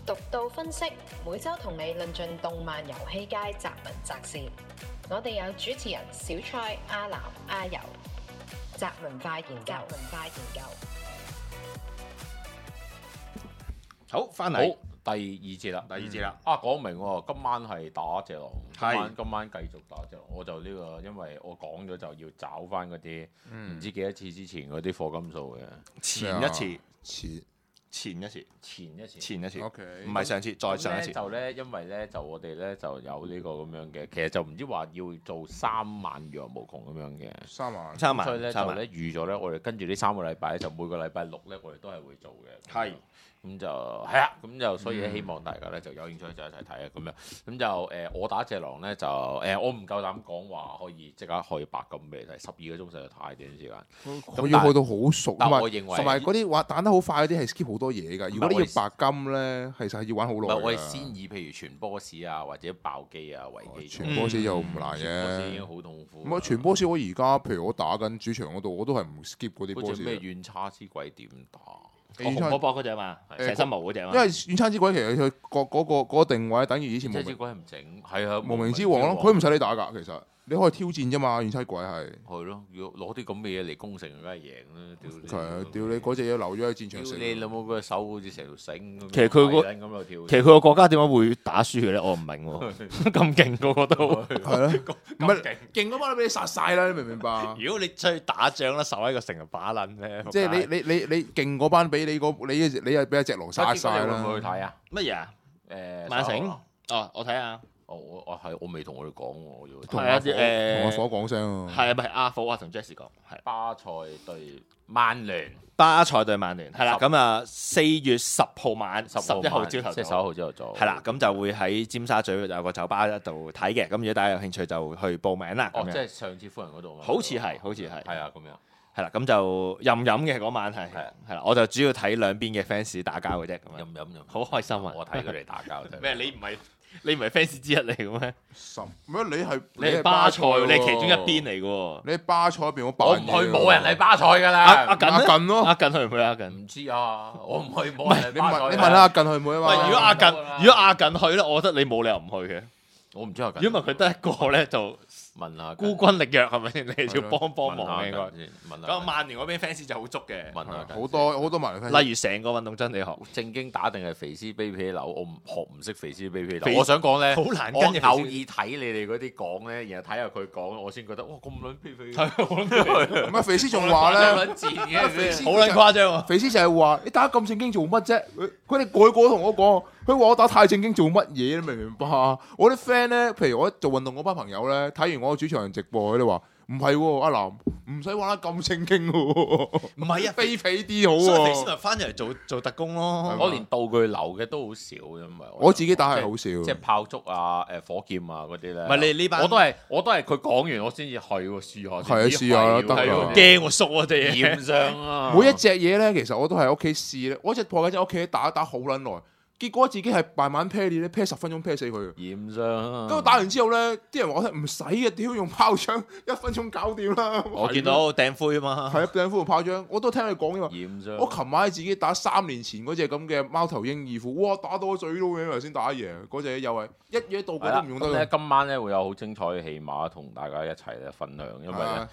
獨到分析，每週同你論盡動漫遊戲界雜文雜事。我哋有主持人小蔡、阿南、阿游，雜文化研究。 好，翻嚟第二節啦，講明喎，今晚係打隻狼，今晚繼續打隻狼。我就呢個，因為我講咗就要找翻嗰啲唔知幾多次之前嗰啲課金數嘅。 前一次 OK， 唔係上次，再上一次。 就咧，因為咧就我哋咧就有呢個咁樣嘅，其實就唔知話要做3萬若無窮咁樣嘅。 3萬， 所以咧就咧預咗咧，我哋跟住呢3個禮拜咧，就每個禮拜六咧，我哋都係會做嘅。 係。 咁就係啊，咁就所以咧，希望大家咧就有興趣就一齊睇啊，咁樣咁就我打隻狼咧就我唔夠膽講話可以即刻可以白金俾你睇12個鐘實在太短時間。 佢要去到好熟， 但我認為同埋嗰啲話打得好快嗰啲係 skip 好多嘢㗎。如果你要白金咧，其實係要玩好耐。 我哋先以譬如傳波士啊，或者爆機啊為基。 傳波士又唔難嘅。 傳波士已經好痛苦。 咁啊，傳波士我而家譬如我打緊主場嗰度，我都係唔 skip 嗰啲波士。 咩遠差之鬼點打？ 紅波嗰隻嘛，成身毛嗰隻嘛。 因為遠差之鬼其實佢嗰個定位等於以前遠差之鬼係唔整，係啊， 無名之王咯，佢唔使你打㗎，其實你可以挑戰啫嘛。遠差鬼係咯，要攞啲咁嘅嘢嚟攻城，梗係贏啦！ 屌你嗰隻嘢留咗喺戰場上。 你有冇個手好似成條繩咁？ 其實佢個國家點解會打輸嘅咧？我唔明喎，咁勁個個都係咯，唔係勁嗰班都俾你殺晒啦，你明唔明白？ 如果你出去打仗啦，守喺個城就把撚咧。 即係你勁嗰班俾你又俾阿隻狼殺晒啦。 會唔會去睇啊？ 乜嘢啊？曼城哦，我睇下。 我未同佢哋講喎，我要同阿火講聲啊。 係啊，唔係阿火啊，同 Jesse 講係。 巴塞對曼聯， 係啦，咁啊4月10號晚11號朝頭即係11號朝頭早， 係啦，咁就會喺尖沙咀有個酒吧度睇嘅，咁如果大家有興趣就去報名啦。 即係上次夫人嗰度嘛？ 好似係， 係啊，咁樣係啦，咁就飲嘅嗰晚係啦，我就主要睇兩邊嘅 fans 打交嘅啫，咁樣飲， 好開心啊！ 我睇佢哋打交啫。 咩？你唔係 fans 之一嚟嘅咩？ 咩？你係巴塞，你係其中一邊嚟嘅喎。 你喺巴塞嗰邊， 我唔去，冇人嚟巴塞㗎啦。 阿近咯，阿近去唔去啊？ 唔知啊，我唔去，冇人嚟巴塞。 你問下阿近去唔去啊嘛？ 喂，如果阿近去咧，我覺得你冇理由唔去嘅。 我唔知阿近。 如果唔係佢得一個咧，就問下孤軍力弱係咪先？你要幫忙應該。 問咁曼聯嗰邊 fans 就好足嘅， 問下好多曼聯 fans。 例如成個運動真理學， 正經打定係肥屍卑鄙流，我學唔識肥屍卑鄙流。我想講咧， 好難跟我偶爾睇你哋嗰啲講咧，然後睇下佢講，我先覺得哇咁撚卑鄙。 唔係肥屍仲話咧， 好撚賤嘅， 好撚誇張啊！ 肥屍就係話你打咁正經做乜啫？佢哋個個同我講，佢話我打太正經做乜嘢？你明唔明白？我啲 friend 咧，譬如我做運動嗰班朋友咧，睇完我主場直播，佢哋話唔係喎，阿南唔使玩得咁正經喎， 唔係啊， 卑鄙啲好所以肥喎。 屍咪翻嚟做特工咯。 我連道具流嘅都好少，因為我自己打係好少， 即係炮竹啊、火劍啊嗰啲咧。 唔係你呢班， 我都係佢講完我先至去喎，試下。 係啊，試下啦，得㗎。 驚我縮啊隻嘢。 驗上啊！ 每一隻嘢咧，其實我都係喺屋企試咧。我隻破緊喺屋企打好撚耐。結果自己係慢慢 pair 你 pair 10分鐘 pair 死佢。 驗上。 咁打完之後咧，啲人話我唔使嘅，屌用炮仗1分鐘搞掂啦。 我見到掟灰啊嘛。係啊，掟灰同炮仗，我都聽佢講嘅嘛。 驗上。 我琴晚自己打3年前嗰隻咁嘅貓頭鷹二虎，哇！打到我嘴都嘅，頭先打贏嗰隻又係一嘢道具都唔用得。 今晚咧會有好精彩嘅戲碼同大家一齊咧分享，因為咧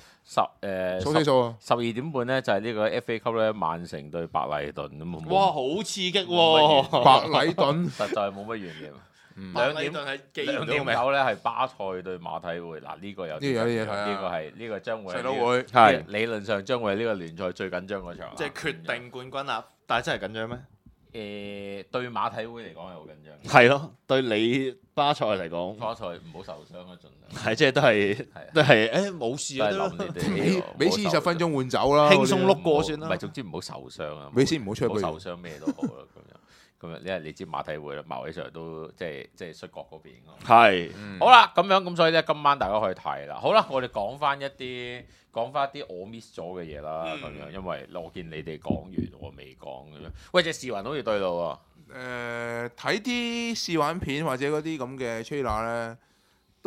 12點半咧就係呢個 FA 級咧，曼城對白禮頓咁。 哇！好刺激喎！ 白禮頓實在冇乜懸念。 2點 9咧係巴塞對馬體會，嗱呢個有啲嘢睇啊！ 呢個將會細佬會係理論上將會係呢個聯賽最緊張嗰場， 即係決定冠軍啦！但係真係緊張咩？ 對馬體會嚟講係好緊張。 係咯，對你巴塞嚟講， 巴塞唔好受傷啊，盡量。 係即係都係冇事啊，都俾先20分鐘換走啦， 輕鬆碌過算啦。 唔係，總之唔好受傷啊！ 俾先唔好出去， 受傷咩都好啦咁樣。咁因為你知馬體會啦，馬會上都即係摔角嗰邊。 係， 好啦，咁所以咧，今晚大家可以睇啦。好啦，我哋講翻一啲我 miss 咗嘅嘢啦，咁樣，因為我見你哋講完，我未講咁樣。喂，隻視魂好似對路喎。 睇啲試玩片或者嗰啲咁嘅 trailer 咧，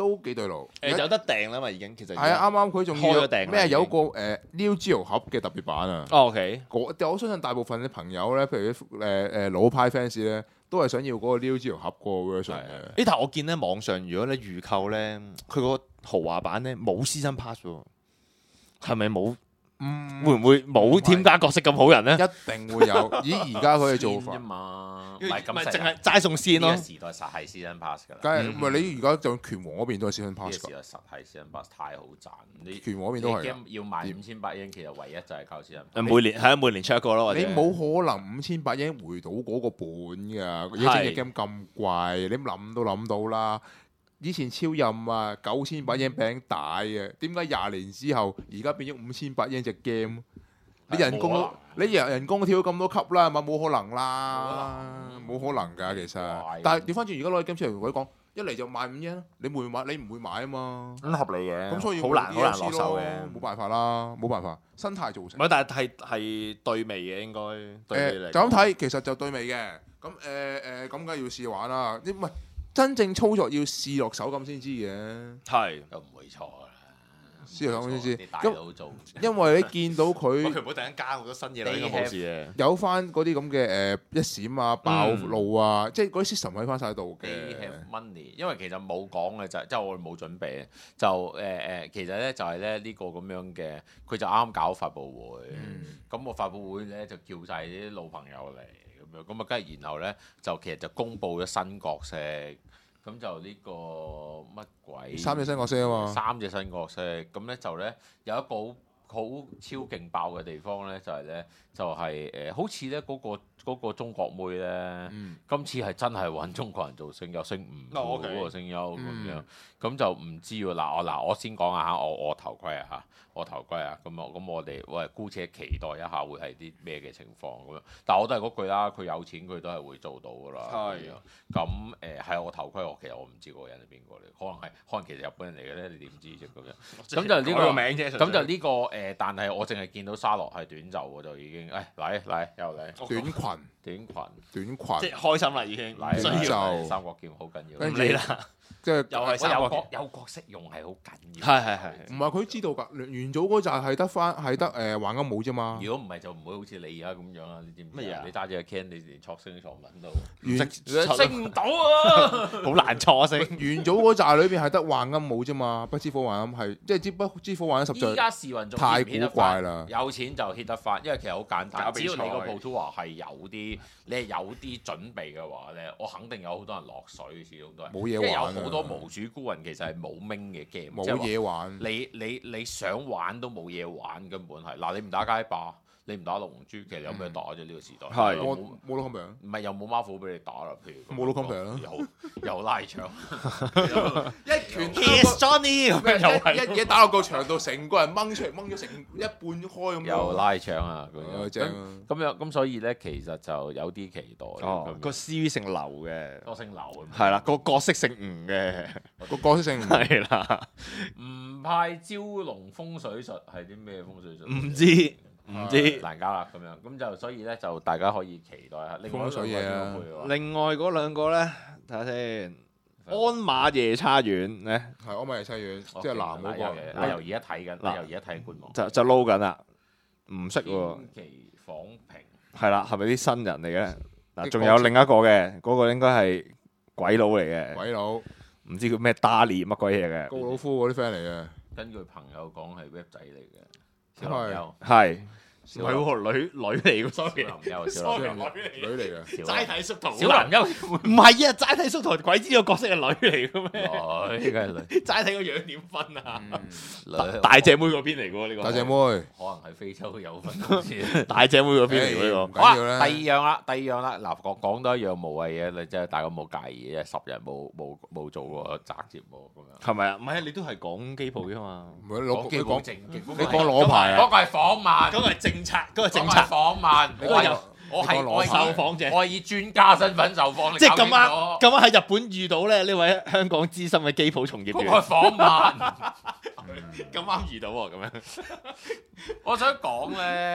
都幾對路。 有得訂啦嘛，已經其實係啊，啱啱佢仲要開咗訂啦咩已經有個Neo Geo 盒嘅特別版啊！ 哦 OK， 我相信大部分嘅朋友咧，譬如啲老派 fans 咧，都係想要嗰個 Neo Geo 盒嗰個 version 嘅。 但係我見咧網上如果你預購咧，佢個豪華版咧冇 Season Pass 喎，係咪冇？會唔會冇添加角色咁好人咧？ 一定會有。咦，而家佢嘅做法啫嘛，唔係咁淨係齋送先咯呢個。時代實係 Season Pass 㗎啦。 梗係唔係你而家就拳王嗰邊都係 Season 呢個 Pass 時㗎， 代實係 Season Pass 太好賺。你拳王嗰邊都係㗎。 game 要賣58英，其實唯一就係靠 Season Pass。 每年係啊，每年出一個咯，或者你冇可能58英回到嗰個本㗎，而家整隻 game 咁貴，你諗都諗到啦。以前超任啊，98英餅帶嘅，點解20年之後而家變咗58英隻 game？你人工都人工都跳咗咁多級啦，係咪冇可能啦？冇可能㗎，其實。但係調翻轉，而家攞啲 game 出嚟同佢講，一嚟就賣5英，你會買？你唔會買啊嘛？ 咁合理嘅， 咁所以好難落手嘅， 冇辦法啦，冇辦法，生態造成。 唔係，但係對味嘅應該對味嚟。 就咁睇，其實就對味嘅。咁咁梗係要試玩啦。你唔係真正操作要試落手咁先知嘅。 係都唔會錯㗎啦。 試落手先知。 啲大佬做， 因為你見到佢佢唔好突然間加好多新嘢啦，應該冇事嘅。 有翻嗰啲咁嘅一閃啊、爆路啊，即係嗰啲 system 喺翻晒度嘅。 They have money，因為其實冇講嘅就係即係我哋冇準備，就其實咧就係咧呢個咁樣嘅，佢就啱搞發佈會，咁個發佈會咧就叫晒啲老朋友嚟咁樣，咁啊跟住然後咧就其實就公佈咗新角色。咁就呢個乜鬼 3隻新角色啊嘛 ，3隻新角色，咁咧就咧有一個好超勁爆嘅地方咧，就係咧就係好似咧嗰個中國妹咧，今次係真係揾中國人做聲優，升5嗰個聲優咁樣，咁就唔知喎。嗱我先講下嚇，我頭盔啊嚇，我頭盔啊，咁我哋姑且期待一下會係啲咩嘅情況咁樣。但我都係嗰句啦，佢有錢佢都係會做到噶啦。係啊，咁係我頭盔，其實我唔知嗰個人係邊個嚟，可能其實日本人嚟嘅咧，你點知啫咁樣？咁就呢個名啫， 咁就呢個但係我淨係見到沙洛係短袖喎，就已經嚟又嚟短裙， 即係開心啦已經。 嚟需要三國劍好緊要。 跟唔理啦， 即係又係三國有角色用係好緊要。 係。 唔係佢知道㗎？元祖嗰扎係得橫金舞啫嘛。 如果唔係就唔會好似你而家咁樣啊！你知唔知乜嘢啊你揸住個 can，你連錯聲都錯唔撚到， 升升唔到啊！ 好難錯聲。 元祖嗰扎裏邊係得橫金舞啫嘛，不知火橫金係即係不知火橫金實在依家試運仲太 hit 唔 hit 得古怪返啦。 有錢就 hit 得翻，因為其實好簡單， 搞比賽只要你個 Pro Tour 係你係有啲準備嘅話咧，我肯定有好多人落水，始終都係冇嘢因為有玩啊好多無主孤魂其實係冇名嘅 game， 冇嘢玩。 你想玩都冇嘢玩，根本係嗱，你唔打街霸，你唔打龍珠，其實有咩打啫？呢個時代係冇得 compare， 唔係又冇 Marvel 俾你打啦，譬如冇得 compare 啦， 又拉槍， 一拳 Yes Johnny 咁樣又係。 一嘢打落個牆度，成個人掹出嚟，掹咗成一半開咁樣。 又拉槍啊！咁正啊樣咁所以咧，其實就有啲期待。 哦，個 CV 姓劉嘅， 多星流咁。 係啦，個角色姓吳嘅， 個角色性係啦， 唔派招龍風水術係啲咩風水術？ 唔知難搞啦咁樣，咁就所以咧就大家可以期待下。 風水嘢啊！ 另外嗰兩個咧，睇下先，鞍馬夜叉丸咧係安米西院，即係南嗰個。 阿由而家睇緊，阿由而家睇官網。 就撈緊啦，唔識喎， 千祈仿平係啦，係咪啲新人嚟嘅？嗱，仲有另一個嘅，嗰個應該係鬼佬嚟嘅， 鬼佬唔知叫咩打獵乜鬼嘢嘅， 高老夫嗰啲 friend 嚟嘅。 根據朋友講係 web 仔嚟嘅， 係小林優係。唔係喎，女嚟嘅，sorry， 小林優， 小林優女嚟嘅。 齋睇縮圖， 小林優唔係啊，齋睇縮圖，鬼知個角色係女嚟嘅咩？ 女梗係女， 齋睇個樣點分啊？ 女大隻妹嗰邊嚟嘅喎呢個， 大隻妹， 可能係非洲有分公司。 大隻妹嗰邊嚟嘅呢唔個。 好緊要啦，第啦。 二樣啦，嗱講多一樣無謂嘢，你即係大家冇介意嘅，10日冇做過雜節目咁樣。 係咪啊？唔係啊，你都係講機鋪啫嘛。 唔係攞你講正經， 你講攞牌啊？ 嗰個係訪問， 嗰個係政策，嗰個政策嗰個係訪問， 你講攞我係你講攞牌受訪者， 我係以專家身份受訪， 即係咁啱啱咁啱喺日本遇到咧呢位香港資深嘅機鋪從業員， 嗰個係訪問。 咁啱遇到喎咁樣。 我想講咧，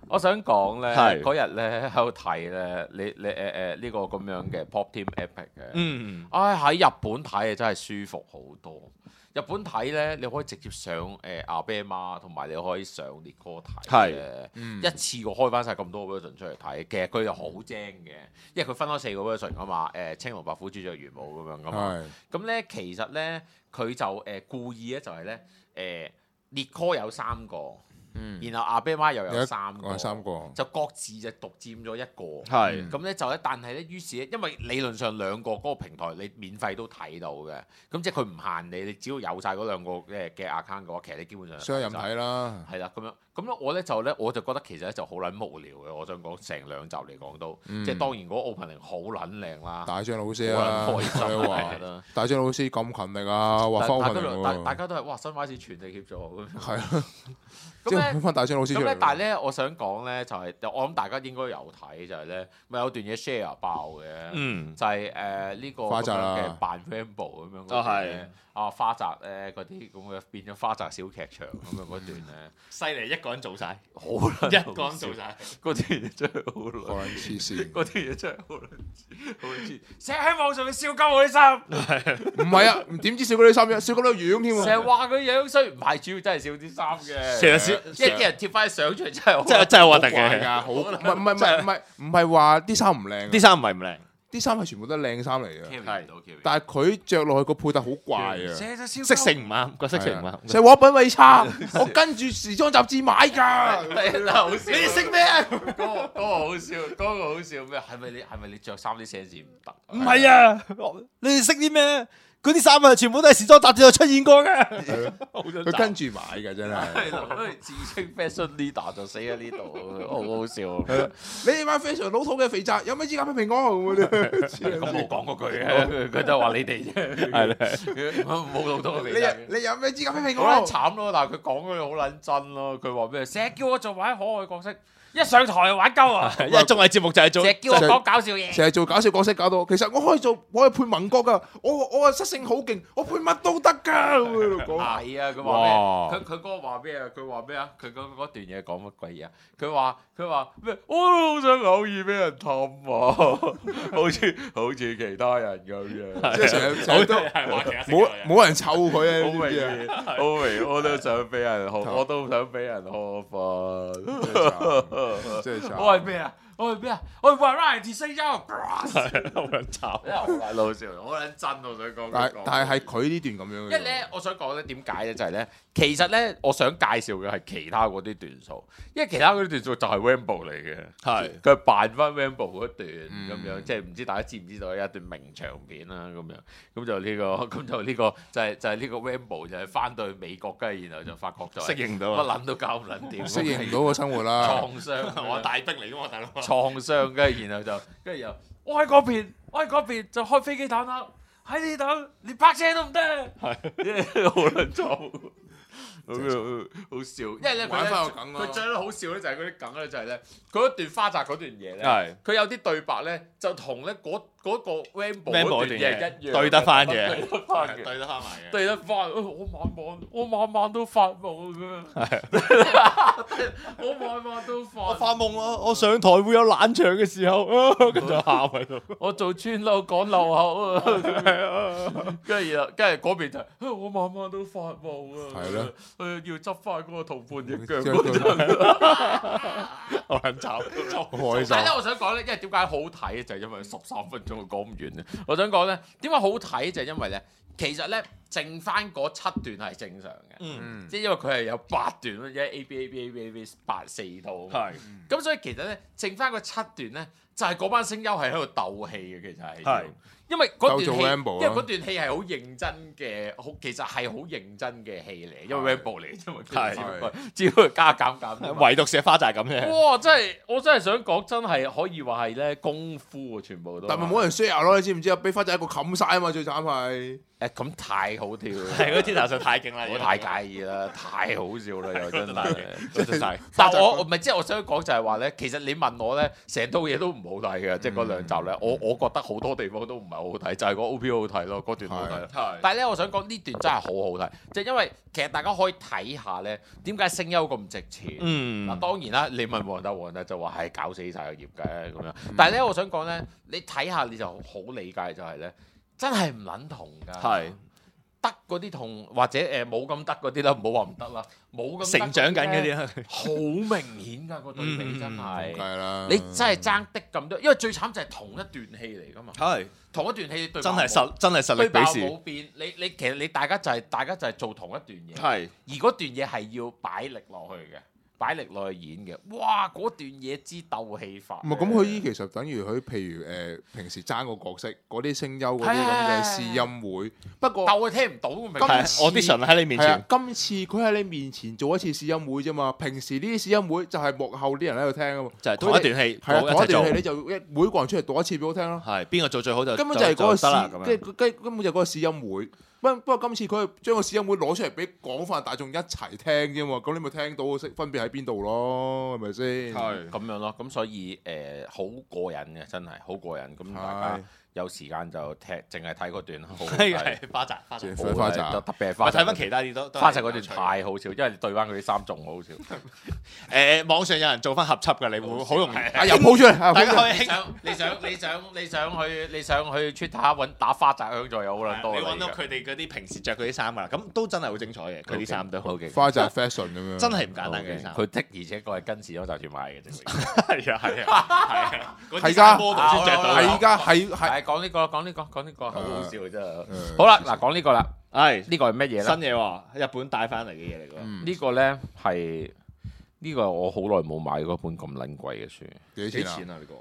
我想講咧， 係嗰日咧喺度睇咧，你呢個咁樣嘅 Pop Team Epic 嘅，喺日本睇啊真係舒服好多。日本睇咧，你可以直接上阿啤媽，同埋你可以上烈哥睇嘅，一次過開翻晒咁多 version 出嚟睇。其實佢又好精嘅，因為佢分開4個 version 噶嘛，青龍白虎朱雀玄武咁樣噶嘛。咁咧其實咧佢就故意咧就係咧烈哥有3個。然後阿啤媽又有3個，就各自就獨佔咗1個。係咁咧就咧，但係咧，於是咧，因為理論上2個嗰個平台你免費都睇到嘅，咁即係佢唔限你，你只要有晒嗰2個嘅 account 嘅話，其實你基本上雙任睇啦。 係啦，咁咧我就覺得其實咧就好撚無聊嘅。我想講成2集嚟講都，即係當然嗰個 opening 好撚靚啦。 大張老師啊， 開心話大張老師咁勤力啊，話翻 opening 大家都係哇，新馬士全力協助咁。 係啊。即係揾翻大張老師出嚟。 但係咧，我想講咧，就係我諗大家應該有睇，就係咧，咪有段嘢 share 爆嘅，就係呢個咁樣嘅扮 Rambo 咁樣嗰段咧，花澤咧嗰啲咁嘅變咗花澤小劇場咁樣嗰段咧， 犀利，一個人做晒， 好撚一個人做晒， 嗰段嘢真係好撚黐線， 嗰段嘢真係好撚黐，成日喺網上面笑鳩我啲衫， 唔係啊，點知笑嗰啲衫啫，笑嗰啲樣添喎， 成日話佢樣衰，唔係主要真係笑啲衫嘅。一啲人貼翻相出嚟真係真係核突嘅， 好唔係話啲衫唔靚， 啲衫唔係唔靚， 啲衫係全部都係靚衫嚟嘅， 係， 但係佢着落去個配搭好怪啊， 色性唔啱，個色性唔啱， 成日話品味差，我跟住時裝雜誌買㗎， 好笑， 你哋識咩啊？ 嗰個好笑，嗰個好笑咩？係咪你着衫啲 sense 唔得？ 唔係啊，你哋識啲咩？嗰啲衫啊，全部都係時裝雜誌度出現過嘅。 佢跟住買嘅真係， 自稱 fashion leader 就死喺呢度，好好笑。 你哋買 fashion 老土嘅肥宅，有咩資格批評我？ 咁冇講嗰句嘅，佢都話你哋啫。係咧，冇老土嘅肥宅。 你有咩資格批評我？ 好撚慘咯，但係佢講嗰句好撚真咯。佢話咩？成日叫我做玩可愛角色。一上台就玩鳩啊！ 因為綜藝節目就係做， 成日叫我講搞笑嘢， 成日做搞笑角色搞到，其實我可以配民國噶，我啊失性好勁，我配乜都得噶。 係啊，佢話咩？佢嗰個話咩啊？佢話咩啊？佢嗰段嘢講乜鬼嘢啊？佢話咩？我都好想偶爾俾人氹啊，好似其他人咁樣， 即係成日都冇人湊佢啊！ 好明，我都想俾人我都想俾人呵翻。我係咩啊？我係 variety 聲優，好撚慘，好撚老笑，好撚真。我想講， 但係佢呢段咁樣嘅。 因為咧，我想講咧點解咧，就係咧，其實咧，我想介紹嘅係其他嗰啲段數，因為其他嗰啲段數就係 Rambo 嚟嘅，係佢扮翻 Rambo 嗰段咁樣，即係唔知大家知唔知道有一段名場片啦咁樣，咁就呢個就係呢個 Rambo 就係翻到去美國，跟住然後就發覺就適應到乜撚都搞唔撚掂， 適應唔到個生活啦， 創傷， 我大兵嚟㗎嘛，大佬。 創傷，跟住然後又我喺嗰邊就開飛機坦克喺呢度，連泊車都唔得，係好撚慘，好笑。因為咧佢最好笑咧就係嗰啲梗咧就係咧佢一段花澤嗰段嘢咧，佢有啲對白咧就同咧嗰個 Rambo 嗰段嘢一樣， 對得翻嘅， 對得翻埋嘅，對得翻。我晚晚都發夢㗎，我晚晚都發夢啊！我上台會有冷場嘅時候，跟住喊喺度。 我做村佬趕路口啊，跟住嗰邊就我晚晚都發夢啊，係咯，要執翻嗰個同伴嘅腳。 好撚慘， 開心。但係咧，我想講咧，因為點解好睇就係因為13分鐘講唔完咧。我想講咧，點解好睇就係因為咧，其實咧剩翻嗰7段係正常嘅，即係因為佢係有8段咯，因為 A B 4套，係咁所以其實咧剩翻嗰7段咧就係嗰班聲優係喺度鬥氣嘅，其實係。因為嗰段戲係好認真嘅，其實係好認真嘅戲嚟，因為 Rambo 嚟，因為只要加減， 唯獨石花就係咁啫。 哇！我真係想講，真係可以話係咧功夫啊，全部都。 但係冇人 share 咯，你知唔知啊？俾花仔一個冚晒啊嘛，最慘係。 咁太好跳啦， 係嗰天台上太勁啦， 我太介意啦，太好笑啦又真係。 真係。 但我唔係即係我想講就係話咧，其實你問我咧，成套嘢都唔好睇嘅，即係嗰兩集咧，我覺得好多地方都唔係好好睇，就係個 OP 好睇咯，嗰段好睇。但係咧，我想講呢段真係好好睇，就因為其實大家可以睇下咧，點解聲優咁值錢？嗱當然啦，你問黃達就話係搞死晒個業嘅咁樣，但係咧，我想講咧，你睇下你就好理解就係咧。真係唔撚同㗎， 係得嗰啲同或者冇咁得嗰啲啦，唔好話唔得啦，冇咁成長緊嗰啲啦， 好明顯㗎個對比真係， 係啦， 你真係爭的咁多，因為最慘就係同一段戲嚟㗎嘛， 係同一段戲對真係實力對白比試， 冇變，你其實你大家就係做同一段嘢， 係而嗰段嘢係要擺力落去嘅。擺力落去演嘅，哇！嗰段嘢之鬥氣法， 唔係咁佢依其實等於佢譬如平時爭個角色嗰啲聲優嗰啲咁嘅試音會，不過鬥佢聽唔到咁咪。 audition 喺你面前， 今次佢喺你面前做一次試音會啫嘛，平時呢啲試音會就係幕後啲人喺度聽啊嘛， 就係同一段戲， 係啊，同一段戲你就每個人出嚟讀一次俾我聽咯， 係邊個做最好就根本就係嗰個試， 根本就係嗰個試音會。不過今次佢係將個試音會攞出嚟俾廣泛大眾一齊聽啫嘛，咁你咪聽到分別喺邊度咯，係咪先？ 係咁樣咯，咁所以好過癮嘅，真係好過癮。咁大家有時間就淨係睇嗰段，好係花澤， 特別係花澤。 睇翻其他啲都花澤嗰段太好笑，因為你對翻佢啲衫仲好笑。 網上有人做翻合輯㗎，你會好容易又鋪出嚟， 大家可以你想去 Twitter 揾打花澤香在有好撚多你揾到佢哋嗰啲平時着嗰啲衫㗎啦，咁都真係好精彩嘅，佢啲衫都好嘅。 花澤 fashion 咁樣， 真係唔簡單嘅衫。 佢的而且確係跟時裝雜誌買嘅啫。 係啊，嗰啲㗎 model 先着到。 係㗎，係講呢個，好好笑真係。好啦，嗱講呢個啦，呢個係乜嘢咧？ 新嘢喎，日本帶翻嚟嘅嘢嚟㗎。 呢個咧係呢個我好耐冇買嗰本咁撚貴嘅書。 幾錢啊？ 呢個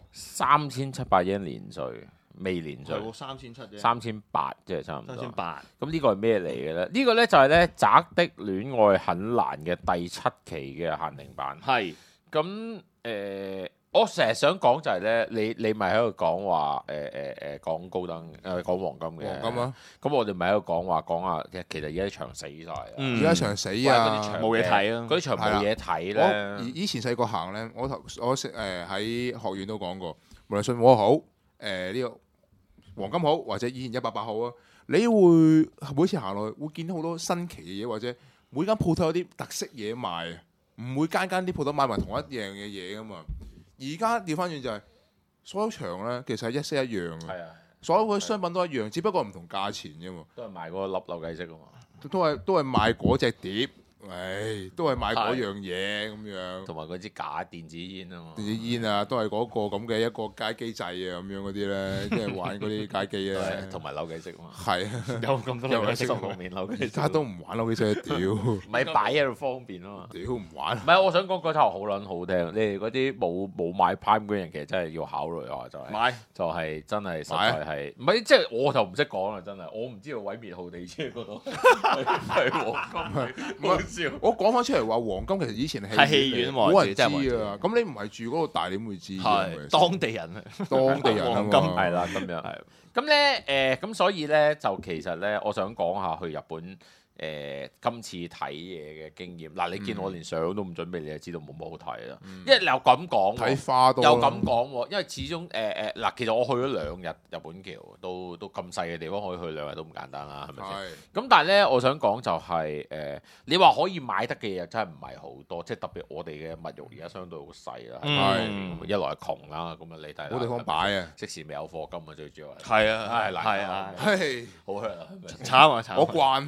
3700yen年稅，未年稅。 係3700啫。 3800即係差唔多。 3800。 咁呢個係咩嚟嘅咧？呢個咧就係咧《宅的戀愛很難》嘅第7期嘅限定版。 係。 咁我成日想講就係咧，你咪喺度講話講高登講黃金嘅。黃金啊！咁我哋咪喺度講話其實而家場死晒啦。 而家場死啊！ 冇嘢睇啊！ 嗰啲場冇嘢睇咧。 以前細個行咧，我喺學院都講過，無論信和好呢個黃金好，或者以前188好啊，你會每次行落去會見到好多新奇嘅嘢，或者每間鋪頭有啲特色嘢賣，唔會間啲鋪頭賣埋同一樣嘅嘢噶嘛。而家調翻轉就係所有場咧，其實係一式一樣嘅，所有嘅商品都一樣，只不過唔同價錢啫嘛。 都係賣嗰個粒扭計骰啊嘛， 都係賣嗰隻碟。都係買嗰樣嘢咁樣， 同埋嗰支假電子煙啊嘛， 電子煙啊，都係嗰個咁嘅一個街機制啊，咁樣嗰啲咧，即係玩嗰啲街機咧， 同埋扭計骰啊嘛， 係有咁多扭計骰方面扭計骰， 而家都唔玩扭計骰，屌， 咪擺喺度方便啊嘛， 屌唔玩。 唔係，我想講嗰套好撚好聽，你哋嗰啲冇買 Prime 嗰人其實真係要考慮下，就係買就係真係實在係，唔係即係我就唔識講啦，真係我唔知道毀滅號地車嗰度係黃金，好笑。 我講翻出嚟話黃金其實以前係戲院喎， 冇人知啊。咁你唔係住嗰個大點會知？ 係當地人啊， 當地人黃金係啦咁樣。係咁咧咁所以咧就其實咧，我想講下去日本今次睇嘢嘅經驗。嗱，你見我連相都唔準備，你就知道冇乜好睇啦。因為你又咁講， 睇花多， 又咁講喎。因為始終嗱，其實我去咗2日日本橋，都咁細嘅地方可以去2日都唔簡單啦，係咪先？咁但係咧，我想講就係你話可以買得嘅嘢真係唔係好多，即係特別我哋嘅物欲而家相對好細啦。一來係窮啦，咁啊你睇冇地方擺啊， 即時未有貨金啊，最主要係啊， 係啊， 好 hurt 啊， 慘啊慘！ 我慣。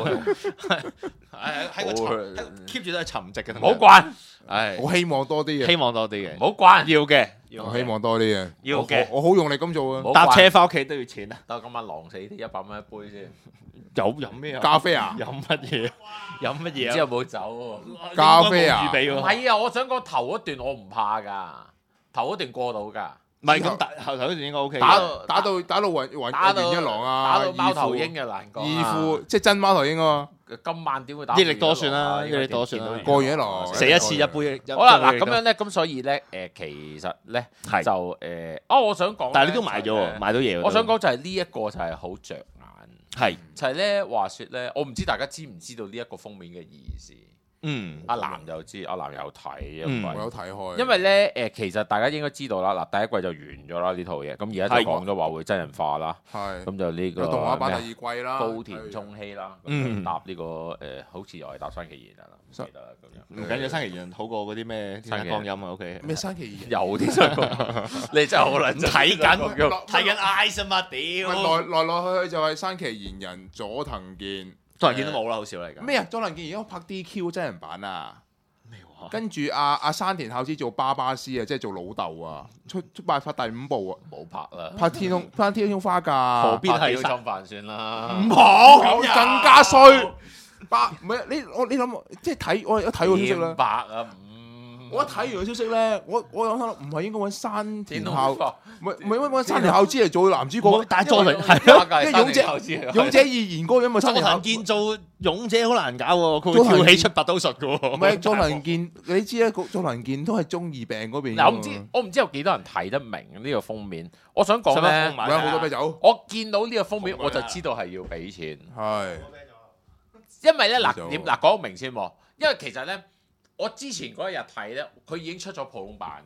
喺個 keep 住都係沉寂嘅， 唔好慣， 我希望多啲嘅， 希望多啲嘅， 唔好慣， 要嘅， 我希望多啲嘅， 要嘅， 我好用力咁做啊！ 搭車翻屋企都要錢啊！ 得今晚狼死啲100蚊一杯先， 有飲咩啊？ 咖啡啊？ 飲乜嘢？飲乜嘢啊？ 之後冇酒喎， 咖啡啊？ 唔係啊！我想講頭嗰段我唔怕㗎，頭嗰段過到㗎。 唔係咁後頭嗰段應該 OK。 打到雲一郎啊！ 打到貓頭鷹嘅難講。 義父即係真貓頭鷹啊嘛！ 今晚點會打？ 益力多算啦，益力多算啦。 過完一郎死一次一杯。 好啦，嗱咁樣咧，咁所以咧其實咧就我想講， 但係你都買咗喎，買到嘢。 我想講就係呢一個就係好着眼， 係就係咧話説咧，我唔知大家知唔知道呢一個封面嘅意思。阿南就知，阿南有睇， 我有睇開。 因為咧其實大家應該知道啦，嗱第一季就完咗啦呢套嘢，咁而家就講咗話會真人化啦， 係咁就呢個有動畫版第二季啦， 高田充希啦，咁搭呢個好似又係搭山崎賢人啦，唔記得啦咁樣。 唔緊要，山崎賢好過嗰啲咩天下光陰啊，OK。 咩山崎賢？ 有啲山你真係好撚睇緊 Ice 啊嘛，屌！ 來去就係山崎賢人佐藤健， 佐藤健都冇啦，好少嚟㗎。 咩啊？佐藤健而家拍 DQ 真人版啊！ 咩話？ 跟住阿山田孝之做巴巴斯啊，即係做老豆啊，出拍第5部啊， 冇拍啦， 拍天空花㗎， 何必係裝飯算啦？ 唔好更加衰。唔係你諗，即係睇我一睇個消息咧， 白啊！ 我一睇完個消息咧，我諗唔係應該揾山田孝，唔係揾山田孝之嚟做男主角， 但係佐藤因為勇者二言嗰樣咪山田孝佐藤健做勇者好難搞喎，佢會跳起出拔刀術嘅喎。 唔係佐藤健，你知咧，佐藤健都係中二病嗰邊。 嗱，我唔知有幾多人睇得明呢個封面。我想講咧， 有好多啤酒。 我見到呢個封面我就知道係要俾錢。 係。 因為咧講到明先喎，因為其實咧，我之前嗰一日睇咧，佢已經出咗普通版。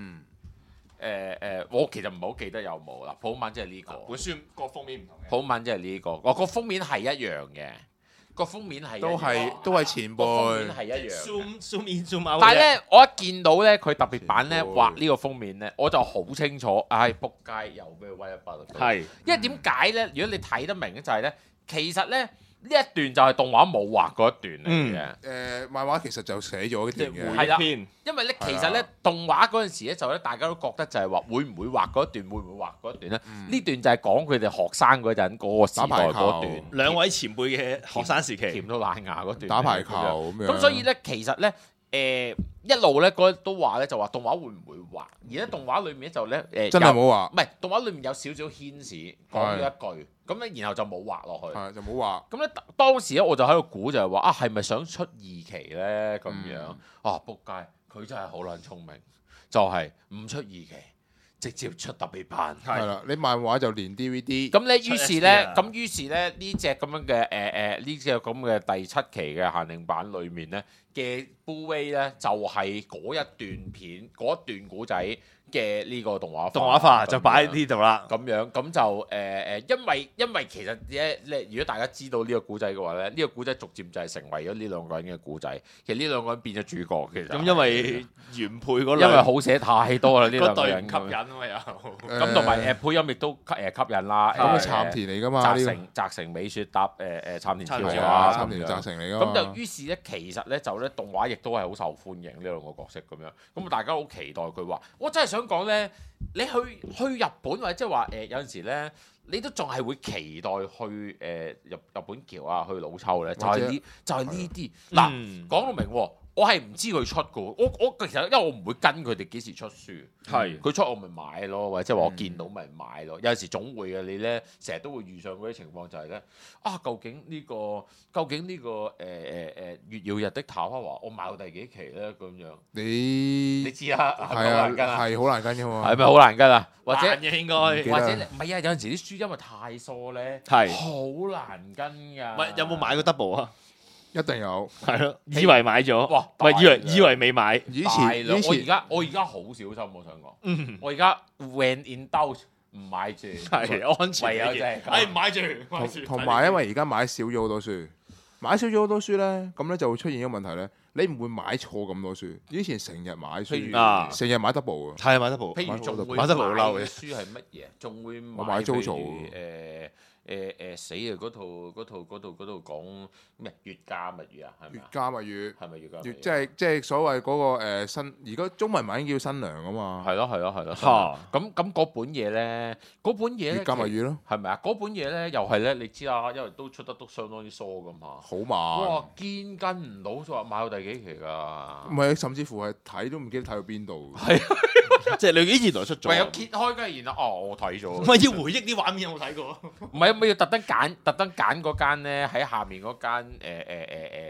我其實唔係好記得有冇啦。普通版即係呢個。 本書個封面唔同嘅。 普通版即係呢個，個封面係一樣嘅，個封面係都係前輩。 封面係一樣。 zoom in zoom out。 但係咧，我一見到咧，佢特別版咧畫呢個封面咧，我就好清楚，仆街又俾佢威一筆啦。 係， 因為點解咧？如果你睇得明咧，就係咧，其實咧。呢一段就係動畫冇畫嗰一段嚟嘅。 漫畫其實就寫咗一段嘅。 係啦，因為咧其實咧動畫嗰陣時咧就咧大家都覺得就係話會唔會畫嗰一段，會唔會畫嗰一段咧？呢段就係講佢哋學生嗰陣嗰個時代嗰段， 兩位前輩嘅學生時期甜到爛牙嗰段打排球咁樣。 咁所以咧其實咧一路咧都話咧就話動畫會唔會畫？而咧動畫裡面就咧真係冇畫， 唔係動畫裡面有少少牽使講咗一句。咁咧，然後就冇畫落去， 就冇畫。 咁咧當時咧，我就喺度估就係話係咪想出2期咧咁樣？仆街，佢真係好撚聰明，就係唔出2期，直接出特別版。 係啦，你漫畫就連 DVD。 咁咧，於是咧呢隻咁樣嘅呢隻咁嘅第7期嘅限定版裏面咧嘅 Blu-ray 咧，就係嗰一段片嗰一段古仔。嘅呢個動畫化就擺喺呢度啦， 咁樣咁就因為其實如果大家知道呢個古仔嘅話咧，呢個古仔逐漸就係成為咗呢兩個人嘅古仔。其實呢兩個人變咗主角，其實咁因為原配嗰因為好寫太多啦，呢兩個人吸引啊嘛又咁同埋配音亦都吸引啦。 咁杉田嚟㗎嘛？ 澤城美雪搭杉田昭啊，杉田澤城嚟㗎。 咁就於是咧，其實咧就咧動畫亦都係好受歡迎呢兩個角色咁樣。咁大家好期待佢話，我真係想講咧，你去日本或者即係話有陣時咧，你都仲係會期待去日本橋啊，去老秋咧，就係呢啲嗱講到明喎。我係唔知佢出嘅，我其實因為我唔會跟佢哋幾時出書，係佢出我咪買咯，或者話我見到咪買咯。有陣時總會嘅，你咧成日都會遇上嗰啲情況，就係咧究竟呢個月曜日的塔花華，我買到第幾期咧咁樣？你知啦，係咪好難跟啊？ 係好難跟嘅嘛？ 係咪好難跟啊？或者嘅應該， 或者唔係啊？有陣時啲書因為太疏咧，係好難跟㗎。 喂，有冇買過 double 啊？ 一定有， 係咯，以為買咗， 哇！ 唔係以為未買。 以前我而家好小心，我想講，我而家 when in doubt 唔買住， 係安全。 唯有就係唔買住。 同埋因為而家買少咗好多書，買少咗好多書咧，咁咧就會出現一個問題咧，你唔會買錯咁多書。以前成日買書，成日買 double 啊， 係買 double。 譬如仲會買 double 嬲嘅書係乜嘢？仲會我買 JoJo 死啊！嗰套講咩越加物語啊？係咪越加物語係咪越加？ 即係所謂嗰個新，而家中文名叫新娘啊嘛。 係咯。咁嗰本嘢咧， 越加物語咯， 係咪啊？嗰本嘢咧又係咧，你知啦，因為都出得都相當之疏噶嘛。 好慢。 哇！堅跟唔到，就話買到第幾期㗎？ 唔係，甚至乎係睇都唔記得睇到邊度。 係。即係你幾原來出咗？ 唯有揭開跟住然後我睇咗。 唔係要回憶啲畫面有冇睇過？ 唔係要特登揀嗰間咧，喺下面嗰間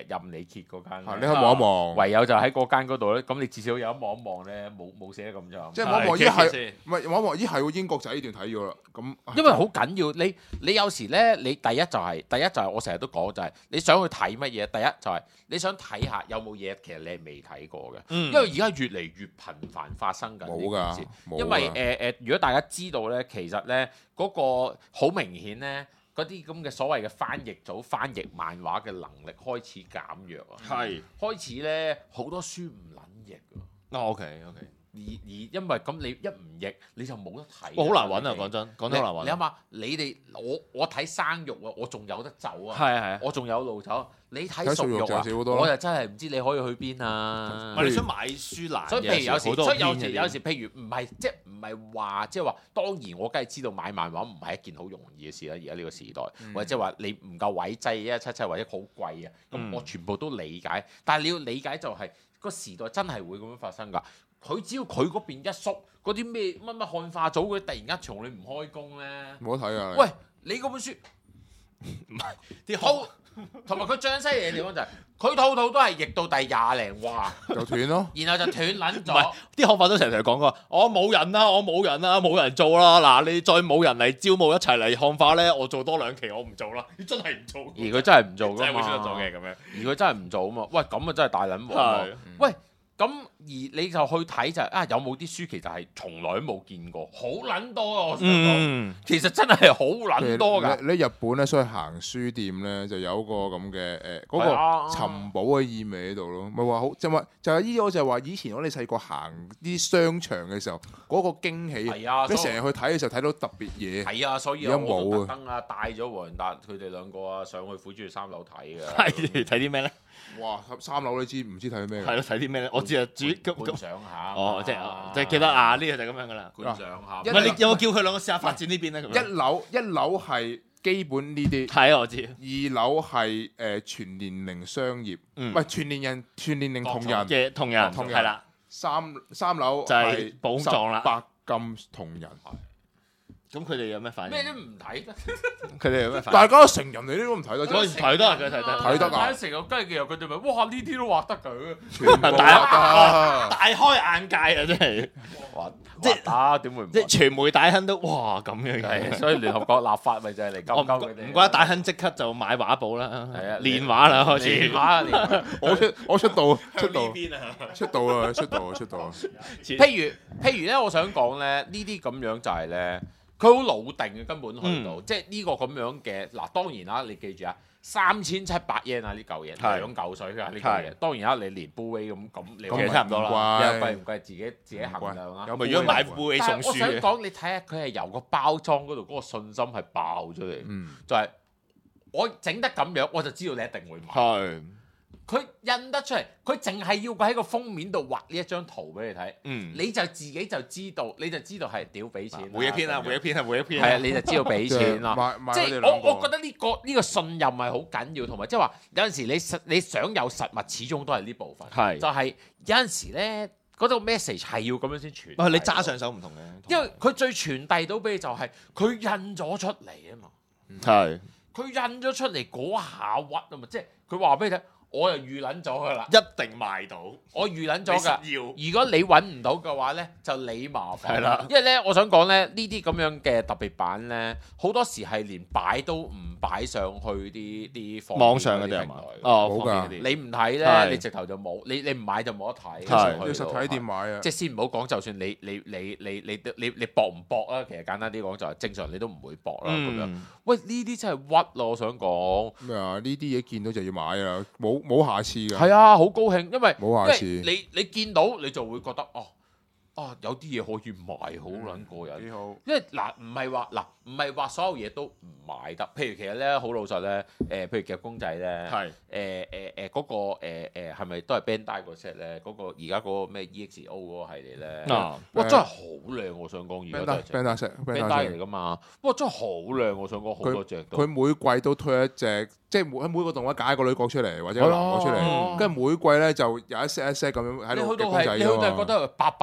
任你揭嗰間呢， 你可以望一望， 唯有就喺嗰間嗰度咧，咁你至少有一望一望咧，冇寫得咁長。 即係望一望，咦係先唔係望一望？咦係喎，英國仔呢段睇咗啦，咁因為好緊要，你有時咧，你第一就係我成日都講就係你想去睇乜嘢，第一就係你想睇下有冇嘢其實你係未睇過嘅，因為而家越嚟越頻繁發生緊呢冇㗎件事， 冇㗎因為如果大家知道咧，其實咧嗰個好明顯咧。嗰啲咁嘅所謂嘅翻譯組翻譯漫畫嘅能力開始減弱啊， 係開始咧好多書唔撚譯啊。 OK， 而因為咁你一唔譯你就冇得睇。 好難揾啊！講真，講得好難揾。 你諗下，你哋我睇生肉啊，我仲有得走啊， 係係。 我仲有路走。你睇熟肉啊，我就真係唔知你可以去邊啊。 你想買書難， 所以譬如有時， 所以有時譬如唔係話即係話，當然我梗係知道買漫畫唔係一件好容易嘅事啦。而家呢個時代，或者即係話你唔夠位制177或者好貴啊，咁我全部都理解。但係你要理解就係個時代真係會咁樣發生㗎。佢只要佢嗰邊一縮，嗰啲咩乜漢化組佢突然間從你唔開工咧， 冇得睇啊！ 喂，你嗰本書唔係啲套，同埋佢最犀利嘅地方就係佢套都係譯到第20零話就斷咯， 然後就斷撚唔係咗。 啲學法都成日講過，我冇人啦，冇人做啦。嗱，你再冇人嚟招募一齊嚟漢化咧，我做多2期我唔做啦。你真係唔做， 而佢真係唔做㗎嘛， 真係會出得做嘅咁樣。 而佢真係唔做啊嘛，喂咁啊真係大撚鑊喎。喂咁而你就去睇就係有冇啲書其實係從來都冇見過，好撚多啊！我想講，其實真係好撚多㗎。 你日本咧，所以行書店咧就有個咁嘅嗰個尋寶嘅意味喺度咯。咪話好就係呢啲，我就係話以前我哋細個行啲商場嘅時候，嗰個驚喜，你成日去睇嘅時候睇到特別嘢。 係啊，所以而家我冇啊特登啊帶咗黃達佢哋兩個啊上去虎珠3樓睇嘅。 係睇啲咩咧？ 哇！3樓你知唔知睇咩？ 係咯，睇啲咩咧？我知啊， 觀賞下。 哦，即係記得啊，呢個就係咁樣噶啦。 觀賞下。 唔係你有冇叫佢兩個試下發展呢邊咧？ 一樓係基本呢啲， 係啊，我知。 2樓係全年齡商業，唔係全年齡同人嘅同人係啦。 三樓就係寶藏啦 18禁同人。 咁佢哋有咩反應？ 咩都唔睇得， 佢哋有咩反應？ 大家都成人嚟，呢都唔睇得。 睇得啊，佢睇得。 睇成個跟住佢哋咪哇呢啲都畫得㗎， 大開眼界啊！真係， 即係點會唔？ 即係傳媒大亨都哇咁樣嘅， 所以聯合國立法咪就係嚟救佢哋。 唔怪得大亨即刻就買畫簿啦， 係啊， 練畫啦開始。 練畫， 我出道邊啊？ 出道啊！ 譬如咧，我想講咧，呢啲咁樣就係咧。佢好老定嘅，根本去到，即係呢個咁樣嘅嗱。當然啦，你記住啊，3700 yen 啊，呢嚿嘢2嚿水㗎呢嚿嘢。當然啦，你連杯咁，你其實差唔多啦。 又貴唔貴？自己衡量啦。 如果買杯送書嘅， 我想講你睇下佢係由個包裝嗰度嗰個信心係爆出嚟，就係我整得咁樣，我就知道你一定會買。 係。 佢印得出嚟，佢淨係要佢喺個封面度畫呢一張圖俾你睇，你就自己就知道，係屌俾錢。 每一篇啊， 係啊，你就知道俾錢啦。即係我覺得呢個信任係好緊要，同埋即係話有陣時你想有實物，始終都係呢部分。 係就係有陣時咧，嗰個 message 係要咁樣先傳。 你揸上手唔同嘅， 因為佢最傳遞到俾你就係佢印咗出嚟啊嘛。 係。 佢印咗出嚟嗰下屈啊嘛，即係佢話俾你聽。我又預撚咗㗎啦， 一定賣到。 我預撚咗㗎。 要如果你揾唔到嘅話咧，就你麻煩。 係啦， 因為咧，我想講咧，呢啲咁樣嘅特別版咧，好多時係連擺都唔擺上去啲網上嗰啲平台。 哦，冇㗎。 你唔睇咧，你直頭就冇。你唔買就冇得睇。 要實體店買啊。 即係先唔好講，就算你搏唔搏啊？其實簡單啲講就係正常，你都唔會搏啦咁樣。喂，呢啲真係屈咯！我想講咩啊？呢啲嘢見到就要買啊！冇下次㗎。 係啊，好高興，因為冇下次。 你見到你就會覺得有啲嘢可以賣，好撚過癮。 幾好。 因為唔係話所有嘢都唔買得。譬如其實咧，好老實咧，譬如夾公仔咧，係嗰個係咪都係 Bandai 嗰 set 咧？嗰個而家嗰個咩 EXO 嗰個系列咧，哇真係好靚！我想講而家 Bandai 嚟㗎嘛，哇真係好靚！我想講好多隻。 佢每季都推一隻，即係每個動畫揀一個女角出嚟，或者個男角出嚟，跟住每季咧就有一 set 咁樣喺度夾公仔。 你去到係覺得800 yen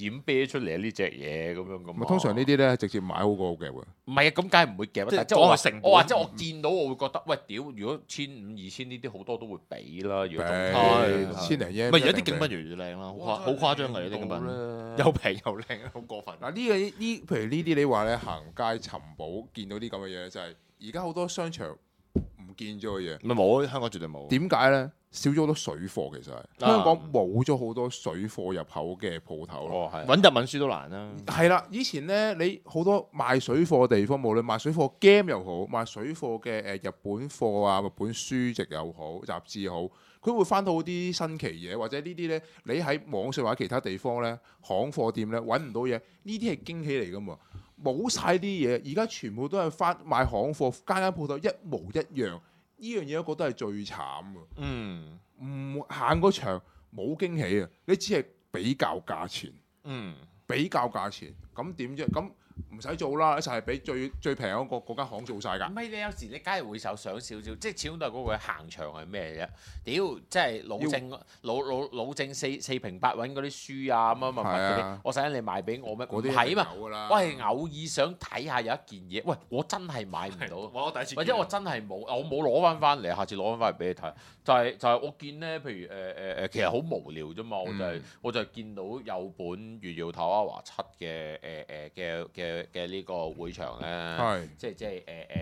點啤出嚟呢隻嘢咁樣咁。 咪通常呢啲咧直接買好過夾嘅。 唔係啊，咁梗係唔會夾啦。 即係但係我話講個成本我話即係我見到我會覺得，喂屌！如果1500、2000呢啲好多都會俾啦。如果係千零嘢， 唔係而家啲景品越嚟越靚啦，好誇張嘅有啲景品，又平又靚，好過分。 嗱譬如呢啲你話咧行街尋寶見到啲咁嘅嘢，就係而家好多商場唔見咗嘅嘢。 唔係冇，香港絕對冇。 點解咧？少咗好多水貨，其實係香港冇咗好多水貨入口嘅鋪頭咯。 係揾日文書都難啦。 係啦，以前咧你好多賣水貨嘅地方，無論賣水貨 game 又好，賣水貨嘅日本貨啊、日本書籍又好、雜誌好，佢會翻到啲新奇嘢，或者呢啲咧你喺網上或者其他地方咧行貨店咧揾唔到嘢，呢啲係驚喜嚟㗎嘛。冇晒啲嘢，而家全部都係翻賣行貨，間間鋪頭一模一樣。呢樣嘢我覺得係最慘嘅。唔行個場冇驚喜啊！你只係比較價錢，比較價錢，咁點啫？咁唔使做啦，一齊係俾最平嗰間行做晒㗎。 唔係你有時你梗係會想少少，即係始終都係嗰個行場係咩啫？屌，即係老正四平八穩嗰啲書啊乜乜乜嗰啲，我使緊你賣俾我咩？ 嗰啲係嘛？ 有㗎啦。 我係偶爾想睇下有一件嘢，喂，我真係買唔到， 我第一次或者我真係冇，我冇攞翻嚟，下次攞翻嚟俾你睇。就係我見咧，譬如其實好無聊啫嘛，我就係見到有本《月曜頭阿華七》嘅呢個會場咧，即係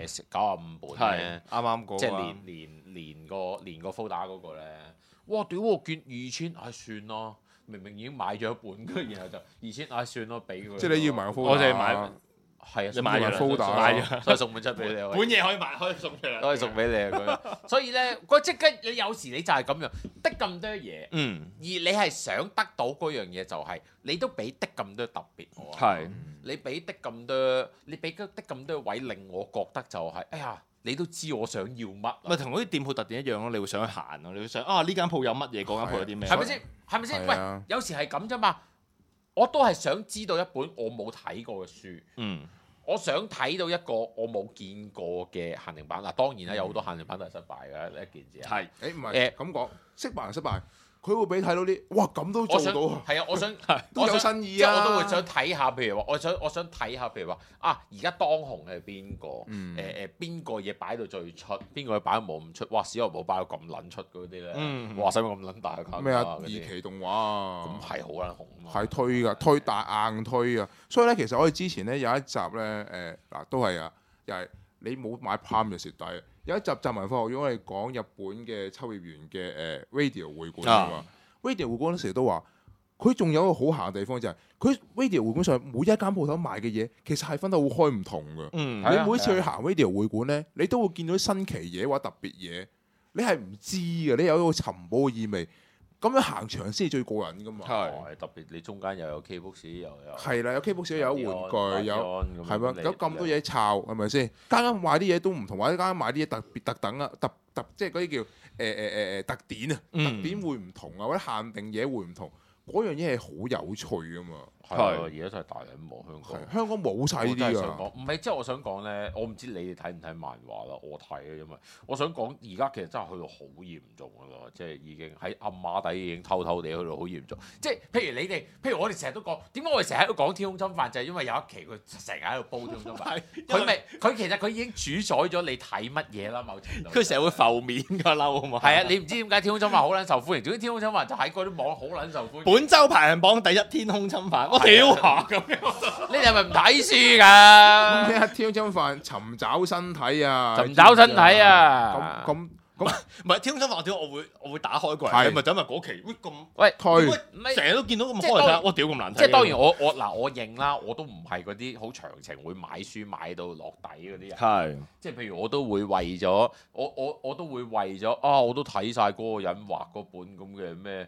95本咧， 啱啱嗰即係連個 folder 嗰個咧，哇！屌我見2000，唉算咯，明明已經買咗一本，跟住然後就2000，唉算咯，俾佢。 即係你要買個 folder， 我哋買。 係啊， 你買咗 folder， 買咗， 所以送本出俾你。 本嘢可以買，可以送俾你， 可以送俾你啊！所以咧，嗰即刻你有時你就係咁樣得咁多嘢，而你係想得到嗰樣嘢，就係你都俾得咁多特別我。 係你俾得咁多，你俾得咁多位令我覺得就係，哎呀，你都知我想要乜。 咪同嗰啲店鋪特點一樣咯，你會想去行咯，你會想呢間鋪有乜嘢，嗰間鋪有啲咩？ 係咪先？係咪先？喂，有時係咁啫嘛。我都係想知道一本我冇睇過嘅書。我想睇到一個我冇見過嘅限定版。嗱，當然啦，有好多限定版都係失敗嘅呢一件事。 係， 唔係咁講，失敗，佢會俾睇到啲，哇咁都做到啊！ 係啊，我想都有新意即係啊！ 我都會想睇下，譬如話，我想睇下，譬如話而家當紅係邊個？邊個嘢擺到最出？邊個嘢擺到冇咁出？哇！小牛冇擺到咁撚出嗰啲咧，哇！使乜咁撚大卡？ 咩啊？二期動畫啊！ 咁係好撚紅啊嘛！ 係推㗎，推大硬推啊！所以咧，其實我哋之前咧有一集咧，都係啊，又係你冇買 Prime 就蝕底。有一集集文化學院我哋講日本嘅秋葉原嘅Radio 會館啊嘛。Radio 會館嗰時都話，佢仲有一個好行嘅地方就係，佢 Radio 會館上每一間鋪頭賣嘅嘢，其實係分得好開唔同嘅。你每次去行 Radio 會館咧，你都會見到新奇嘢或者特別嘢，你係唔知嘅，你有一個尋寶嘅意味。咁樣行場先係最過癮噶嘛。 係特別，你中間又有 K-box 又有。 係啦，有 K-box 有玩具，有係咪？有咁多嘢抄係咪先？間間賣啲嘢都唔同，或者間間賣啲嘢特別特等啊，即係嗰啲叫特典啊，特典會唔同啊，或者限定嘢會唔同，嗰樣嘢係好有趣噶嘛。 係而家真係大隱望香港。 香港冇晒呢啲㗎。 唔係，即係我想講咧，我唔知你哋睇唔睇漫畫啦，我睇嘅，因為我想講而家其實真係去到好嚴重㗎啦，即係已經喺暗碼底已經偷偷地去到好嚴重。即係譬如你哋，譬如我哋成日都講，點解我哋成日喺度講天空侵犯，就係因為有一期佢成日喺度煲天空侵犯。佢其實佢已經主宰咗你睇乜嘢啦，某程度。 佢成日會浮面㗎嬲啊嘛。 係啊，你唔知點解天空侵犯好撚受歡迎，總之天空侵犯就喺嗰啲網好撚受歡迎。 本週排行榜第一天空侵犯。我屌下咁樣， 你哋係咪唔睇書㗎？ 咩天空侵犯尋找身體啊！ 尋找身體啊！ 咁唔係天空侵犯，我會打開櫃，你咪等埋嗰期， 喂推，成日都見到咁開嚟睇，我屌咁難睇。 即係當然我認啦，我都唔係嗰啲好長情會買書買到落底嗰啲人。 係， 即係譬如我都會為咗我都會為咗我都睇晒嗰個人畫嗰本咁嘅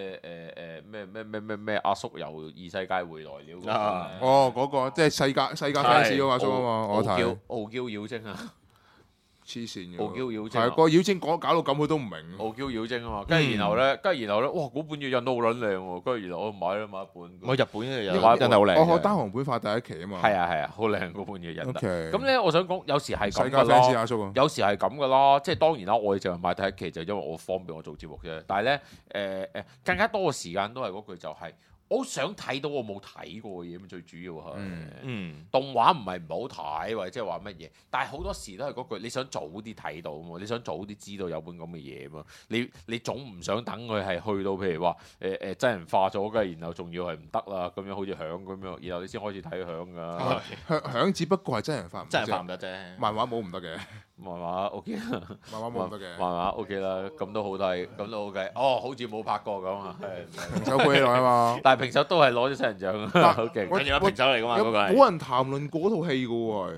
咩阿叔由異世界回來了嗰個即係世界 fans 嗰個阿叔啊嘛，我睇傲嬌妖精啊！ 黐線嘅， 傲嬌妖精係個妖精搞到咁，佢都唔明。 傲嬌妖精啊嘛，跟住然後咧，哇！嗰本嘢印得好撚靚喎，跟住然後我買一本。 我日本嘅印得好靚。 我單行本發第一期啊嘛。 係啊，好靚嗰本嘢印得。 OK。 咁咧，我想講有時係咁世界噶 fans 啦， 阿叔啊， 有時係咁噶啦，即係當然啦，我哋就係買第一期就因為我方便我做節目啫。但係咧，更加多嘅時間都係嗰句就係。 我好想睇到我冇睇過嘅嘢，咁最主要係。 嗯， 動畫唔係唔好睇，或者即係話乜嘢，但係好多時都係嗰句，你想早啲睇到嘛，你想早啲知道有本咁嘅嘢嘛，你總唔想等佢係去到譬如話真人化咗嘅，然後仲要係唔得啦，咁樣好似響咁樣，然後你先開始睇響㗎。 響只不過係真人化， 真係拍唔得啫。 漫畫冇唔得嘅， 漫畫 OK 啦， 漫畫冇唔得嘅。 漫畫 OK 啦，咁都好睇，咁都 OK。哦，好似冇拍過咁啊， 平手舉起來啊嘛。 但係平手都係攞咗新人獎啊，好勁。 跟住有平手嚟㗎嘛，嗰個係冇人談論過嗰套戲㗎喎，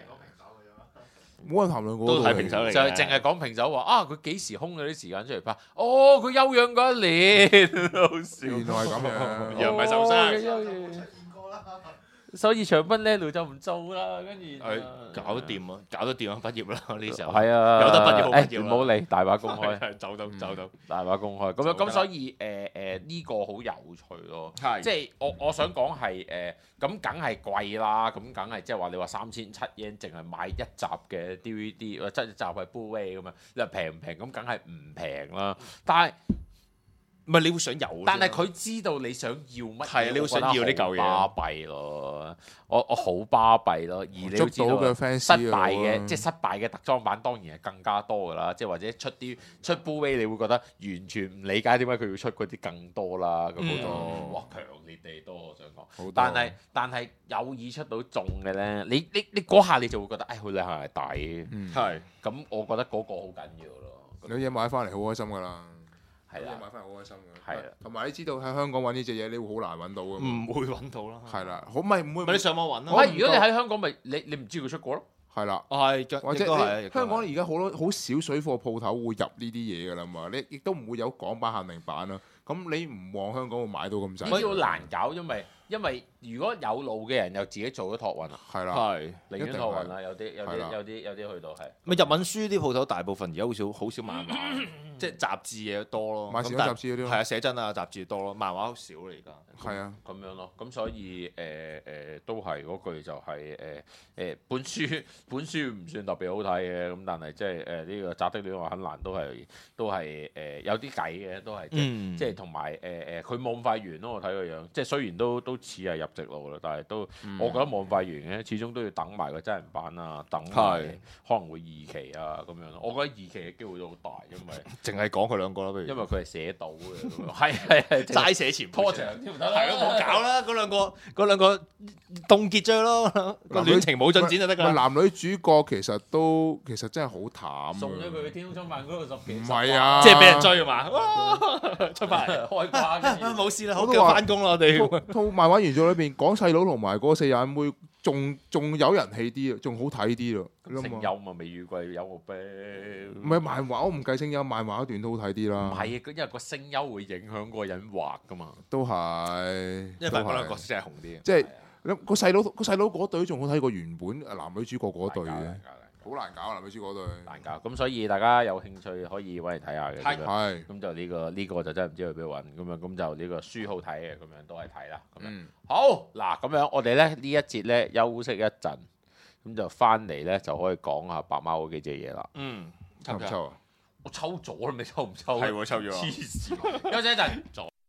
冇人談論過嗰套戲。 都係平手嚟嘅， 就係淨係講平手話啊，佢幾時空咗啲時間出嚟拍？哦，佢休養嗰一年，好笑。 原來係咁樣， 又唔係受傷。 所以長濱呢度就唔做啦，跟住搞得掂啊，搞得掂啊，畢業啦呢時候。 係啊， 有得畢業好畢業啦唔好理，大把公開， 走到。 大把公開。咁樣咁所以呢個好有趣咯。 係即係我想講係咁梗係貴啦，咁梗係即係話你話3700 yen 淨係買一集嘅 DVD 或者一集係 Blu-ray 咁樣，你話平唔平？咁梗係唔平啦。但係唔係你會想有， 但係佢知道你想要乜嘢， 係你會想要呢嚿嘢， 巴閉咯，我好巴閉咯，而你都知道捉到嘅 fans 失敗嘅，即係失敗嘅特裝版當然係更加多㗎啦，即係或者出 Blu-ray 你會覺得完全唔理解點解佢要出嗰啲更多啦，咁好多哇強烈地多，我想講，但係有意出到中嘅咧，你嗰下你就會覺得誒佢係抵， 係咁我覺得嗰個好緊要咯， 你嘢買翻嚟好開心㗎啦。 係啦， 買翻嚟好開心嘅， 係啦， 同埋你知道喺香港揾呢隻嘢，你會好難揾到嘅， 唔會揾到啦。 係啦，好咪唔會， 咪你上網揾咯。 喂，如果你喺香港咪你唔知佢出過咯， 係啦， 係或者應該係香港而家好少水貨鋪頭會入呢啲嘢㗎啦嘛，你亦都唔會有港版限定版啦。咁你唔往香港會買到咁滯， 呢啲好難搞，因為如果有路嘅人又自己做咗託運啊， 係啦， 係寧願託運啦，有啲去到係。 咪日文書啲鋪頭大部分而家好少漫畫，即係雜誌嘢多咯。 買少雜誌嗰啲咯， 係啊，寫真啊雜誌多咯，漫畫好少啦而家。 係啊， 咁樣咯，咁所以都係嗰句就係本書唔算特別好睇嘅，咁但係即係呢個《宅的戀愛很難》都係有啲計嘅，都係即係同埋佢冇咁快完咯，我睇個樣，即係雖然都似係入直路啦，但係都我覺得冇咁快完嘅，始終都要等埋個真人版啊，等埋可能會二期啊咁樣咯。我覺得二期嘅機會都好大，因為淨係講佢兩個啦，不如因為佢係寫到嘅，係齋寫前拖長添唔得啦， 係咯，冇搞啦，嗰兩個凍結咗咯，個戀情冇進展就得㗎啦。 男女主角其實真係好淡， 送咗佢去天空侵犯嗰度10幾， 唔係啊， 即係俾人追啊嘛，出翻嚟開掛嘅， 冇事啦，好叫翻工啦我哋。 套漫畫原作裏邊講細佬同埋嗰四眼妹，仲有人氣啲啊，仲好睇啲咯。 聲優嘛，美羽貴有個啤， 唔係漫畫，我唔計聲優，漫畫一段都好睇啲啦。 唔係啊，因為個聲優會影響個人畫噶嘛。 都係， 因為漫畫兩個真係紅啲嘅。 即係個細佬嗰隊仲好睇過原本男女主角嗰隊嘅。好難搞，男女主角嗰隊難搞。咁所以大家有興趣可以揾嚟睇下嘅。 係。 咁就呢個就真係唔知去邊度揾。咁就呢個書好睇嘅，咁樣都係睇啦。咁樣好嗱，咁樣我哋咧呢一節咧休息一陣，咁就翻嚟咧就可以講下白貓嗰幾隻嘢啦。 抽唔抽啊？ 我抽咗啦，你抽唔抽？ 係喎，抽咗。 黐線，休息一陣。